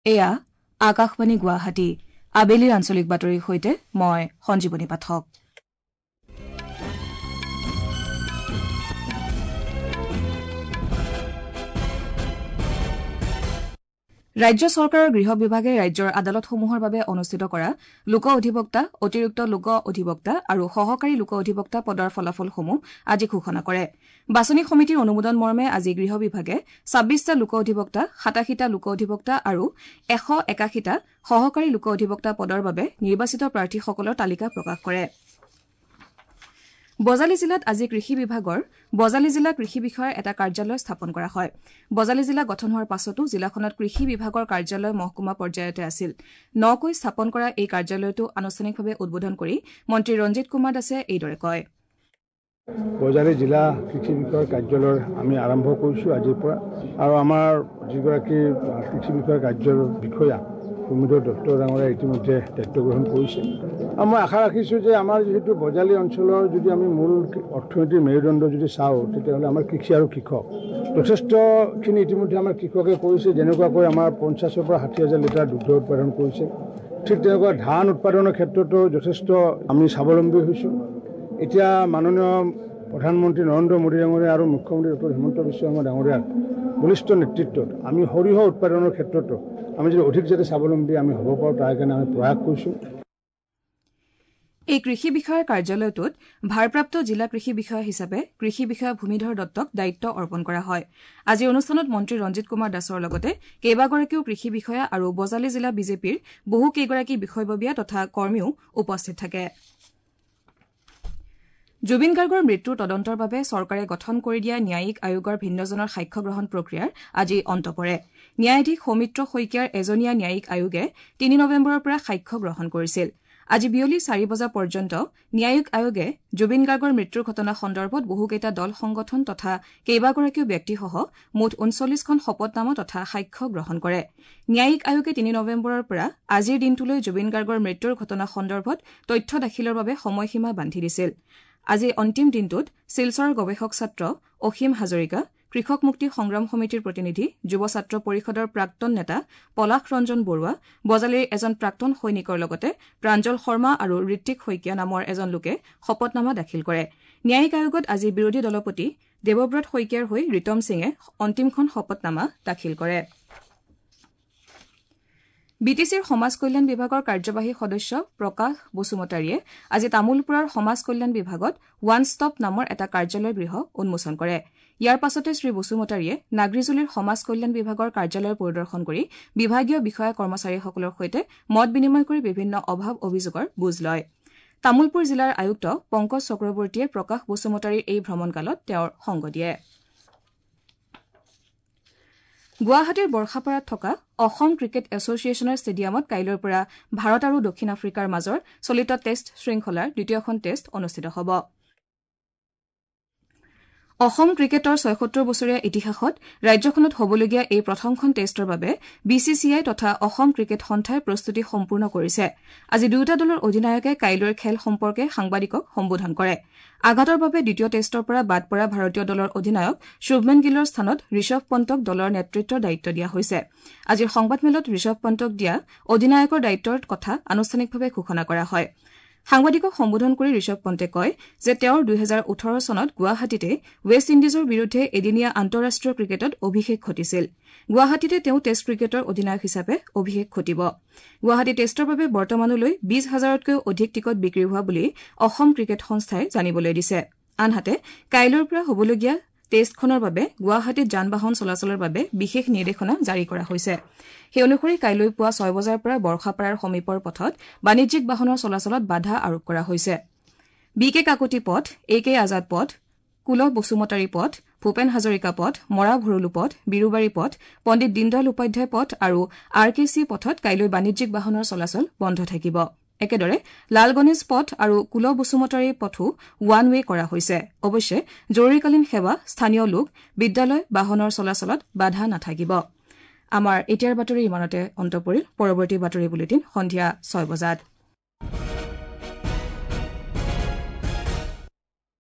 এয়া আকাশবাণী গুৱাহাটী আবেলিৰ আঞ্চলিক বাতৰিৰ সৈতে মই সঞ্জীৱনী পাঠক। ৰাজ্য চৰকাৰৰ গৃহ বিভাগে ৰাজ্যৰ আদালতসমূহৰ বাবে অনুষ্ঠিত কৰা লোক অধিবক্তা, অতিৰিক্ত লোক অধিবক্তা আৰু সহকাৰী লোক অধিবক্তা পদৰ ফলাফলসমূহ আজি ঘোষণা কৰে। বাছনি সমিতিৰ অনুমোদন মৰ্মে আজি গৃহ বিভাগে ২৬টা লোক অধিবক্তা, ৮৭টা লোক অধিবক্তা আৰু ১৮১টা সহকাৰী লোক অধিবক্তা পদৰ বাবে নিৰ্বাচিত প্ৰাৰ্থীসকলৰ তালিকা প্ৰকাশ কৰে। বজালী জিলাত আজি কৃষি বিভাগৰ বজালী জিলা কৃষি বিষয়াৰ এটা কাৰ্যালয় স্থাপন কৰা হয়। বজালী জিলা গঠন হোৱাৰ পাছতো জিলাখনত কৃষি বিভাগৰ কাৰ্যালয় মহকুমা পৰ্যায়তে আছিল। নকৈ স্থাপন কৰা এই কাৰ্যালয়টো আনুষ্ঠানিকভাৱে উদ্বোধন কৰি মন্ত্ৰী ৰঞ্জিত কুমাৰ দাসে এইদৰে কয়। বজালী জিলা কৃষি বিষয়ৰ কাৰ্যালয় আমি আৰম্ভ কৰিছোঁ আজিৰ পৰা, আৰু আমাৰ যিগৰাকী কৃষি বিষয়ৰ কাৰ্যৰ বিষয়া কুমুদ দত্ত ডাঙৰীয়া ইতিমধ্যে দায়িত্ব গ্ৰহণ কৰিছে। আৰু মই আশা ৰাখিছোঁ যে আমাৰ যিহেতু বজালী অঞ্চলৰ যদি আমি মূল অৰ্থনীতিৰ মেৰুদণ্ড যদি চাওঁ, তেতিয়াহ'লে আমাৰ কৃষি আৰু কৃষক যথেষ্টখিনি ইতিমধ্যে আমাৰ কৃষকে কৰিছে। যেনেকুৱাকৈ আমাৰ ৫০,০০০ পৰা ৬০,০০০ লিটাৰ দুগ্ধ উৎপাদন কৰিছে, ঠিক তেনেকুৱা ধান উৎপাদনৰ ক্ষেত্ৰতো যথেষ্ট আমি স্বাৱলম্বী হৈছোঁ। এতিয়া মাননীয় প্ৰধানমন্ত্ৰী নৰেন্দ্ৰ মোদী ডাঙৰীয়া আৰু মুখ্যমন্ত্ৰী ডক্টৰ হিমন্ত বিশ্ব শৰ্মা ডাঙৰীয়াৰ বলিষ্ঠ নেতৃত্বত আমি সৰিয়হ উৎপাদনৰ ক্ষেত্ৰতো আমি যদি অধিক যাতে স্বাৱলম্বী আমি হ'ব পাৰোঁ, তাৰ কাৰণে আমি প্ৰয়াস কৰিছোঁ। এই কৃষি বিষয়াৰ কাৰ্যালয়টোত ভাৰপ্ৰাপ্ত জিলা কৃষি বিষয়া হিচাপে কৃষি বিষয়া ভূমিধৰ দত্তক দায়িত্ব অৰ্পণ কৰা হয়। আজিৰ অনুষ্ঠানত মন্ত্ৰী ৰঞ্জিত কুমাৰ দাসৰ লগতে কেইবাগৰাকীও কৃষি বিষয়া আৰু বজালী জিলা বিজেপিৰ বহু কেইগৰাকী বিষয়ববীয়া তথা কৰ্মীও উপস্থিত থাকে। জুবিন গাৰ্গৰ মৃত্যুৰ তদন্তৰ বাবে চৰকাৰে গঠন কৰি দিয়া ন্যায়িক আয়োগৰ ভিন্নজনৰ সাক্ষ্য গ্ৰহণ প্ৰক্ৰিয়াৰ আজি অন্ত পৰে। ন্যায়াধীশ সৌমিত্ৰ শইকীয়াৰ এজনীয়া ন্যায়িক আয়োগে ৩ নৱেম্বৰৰ পৰা সাক্ষ্য গ্ৰহণ কৰিছিল। আজি বিয়লি ৪ বজা পৰ্যন্ত ন্যায়িক আয়োগে জুবিন গাৰ্গৰ মৃত্যুৰ ঘটনা সন্দৰ্ভত বহুকেইটা দল সংগঠন তথা কেইবাগৰাকীও ব্যক্তিসহ মুঠ ৩৯খন শপতনামা তথা সাক্ষ্য গ্ৰহণ কৰে। ন্যায়িক আয়োগে ৩ নৱেম্বৰৰ পৰা আজিৰ দিনটোলৈ জুবিন গাৰ্গৰ মৃত্যুৰ ঘটনা সন্দৰ্ভত তথ্য দাখিলৰ বাবে সময়সীমা বান্ধি দিছিল। আজি অন্তিম দিনটোত শিলচৰৰ গৱেষক ছাত্ৰ অসীম হাজৰিকা, কৃষক মুক্তি সংগ্ৰাম সমিতিৰ প্ৰতিনিধি, যুৱ ছাত্ৰ পৰিষদৰ প্ৰাক্তন নেতা পলাশ ৰঞ্জন বৰুৱা, বজালীৰ এজন প্ৰাক্তন সৈনিকৰ লগতে প্ৰাঞ্জল শৰ্মা আৰু ঋত্বিক শইকীয়া নামৰ এজন লোকে শপতনামা দাখিল কৰে। ন্যায়িক আয়োগত আজি বিৰোধী দলপতি দেৱব্ৰত শইকীয়াৰ হৈ ৰিতম সিঙে অন্তিমখন শপতনামা দাখিল কৰে। বিটিচিৰ সমাজ কল্যাণ বিভাগৰ কাৰ্যবাহী সদস্য প্ৰকাশ বসুমতাৰীয়ে আজি তামোলপুৰৰ সমাজ কল্যাণ বিভাগত ওৱান ষ্টপ নামৰ এটা কাৰ্যালয় গৃহ উন্মোচন কৰে। ইয়াৰ পাছতে শ্ৰী বসুমতাৰীয়ে নাগৰিজুলিৰ সমাজ কল্যাণ বিভাগৰ কাৰ্যালয় পৰিদৰ্শন কৰি বিভাগীয় বিষয়া কৰ্মচাৰীসকলৰ সৈতে মত বিনিময় কৰি বিভিন্ন অভাৱ অভিযোগৰ বুজ লয়। তামোলপুৰ জিলাৰ আয়ুক্ত পংকজ চক্ৰৱৰ্তীয়ে প্ৰকাশ বসুমতাৰীৰ এই ভ্ৰমণকালত তেওঁৰ সংগ দিয়ে। গুৱাহাটীৰ বৰ্ষাপাৰাত থকা অসম ক্ৰিকেট এছচিয়েশ্যনৰ ষ্টেডিয়ামত কাইলৈৰ পৰা ভাৰত আৰু দক্ষিণ আফ্ৰিকাৰ মাজৰ চলিত টেষ্ট শৃংখলাৰ দ্বিতীয়খন টেষ্ট অনুষ্ঠিত হ'ব। অসম ক্ৰিকেটৰ ৭৬ বছৰীয়া ইতিহাসত ৰাজ্যখনত হ'বলগীয়া এই প্ৰথমখন টেষ্টৰ বাবে BCCI তথা অসম ক্ৰিকেট সন্থাই প্ৰস্তুতি সম্পূৰ্ণ কৰিছে। আজি দুয়োটা দলৰ অধিনায়কে কাইলৈৰ খেল সম্পৰ্কে সাংবাদিকক সম্বোধন কৰে। আঘাতৰ বাবে দ্বিতীয় টেষ্টৰ পৰা বাদ পৰা ভাৰতীয় দলৰ অধিনায়ক শুভমন গিলৰ স্থানত ঋষভ পন্তক দলৰ নেতৃত্বৰ দায়িত্ব দিয়া হৈছে। আজিৰ সংবাদমেলত ঋষভ পন্তক দিয়া অধিনায়কৰ দায়িত্বৰ কথা আনুষ্ঠানিকভাৱে ঘোষণা কৰা হয়। সাংবাদিকক সম্বোধন কৰি ঋষভ পন্তে কয় যে তেওঁৰ ২০১৮ চনত গুৱাহাটীতে ৱেষ্ট ইণ্ডিজৰ বিৰুদ্ধে এদিনীয়া আন্তঃৰাষ্ট্ৰীয় ক্ৰিকেটত অভিষেক ঘটিছিল। গুৱাহাটীতে তেওঁ টেষ্ট ক্ৰিকেটৰ অধিনায়ক হিচাপে অভিষেক ঘটিব। গুৱাহাটী টেষ্টৰ বাবে বৰ্তমানলৈ ২০,০০০তকৈও অধিক টিকট বিক্ৰী হোৱা বুলি অসম ক্ৰিকেট সংস্থাই জানিবলৈ দিছে। আনহাতে কাইলৈৰ পৰা হ'বলগীয়া টেষ্টখনৰ বাবে গুৱাহাটীত যান বাহন চলাচলৰ বাবে বিশেষ নিৰ্দেশনা জাৰি কৰা হৈছে। সেই অনুসৰি কাইলৈ পুৱা ৬ বজাৰ পৰা বৰ্ষাপাৰাৰ সমীপৰ পথত বাণিজ্যিক বাহনৰ চলাচলত বাধা আৰোপ কৰা হৈছে। BK কাকতি পথ, AK আজাদ পথ, কুলভ বসুমতাৰী পথ, ভূপেন হাজৰিকা পথ, মৰা ভৰলু পথ, বিৰুবাৰী পথ, পণ্ডিত দীনদয়াল উপাধ্যায় পথ আৰু RKC পথত কাইলৈ বাণিজ্যিক বাহনৰ চলাচল বন্ধ থাকিব। একেদৰে লাল গণেশ পথ আৰু কুলভ বসুমতাৰী পথো ওৱান ৱে কৰা হৈছে। অৱশ্যে জৰুৰীকালীন সেৱা, স্থানীয় লোক, বিদ্যালয়, বাহনৰ চলাচলত বাধা নাথাকিব। আমাৰ এতিয়াৰ বাতৰি ইমানতে অন্ত পৰিল। পৰৱৰ্তী বাতৰি বুলেটিন সন্ধিয়া ৬ বজাত।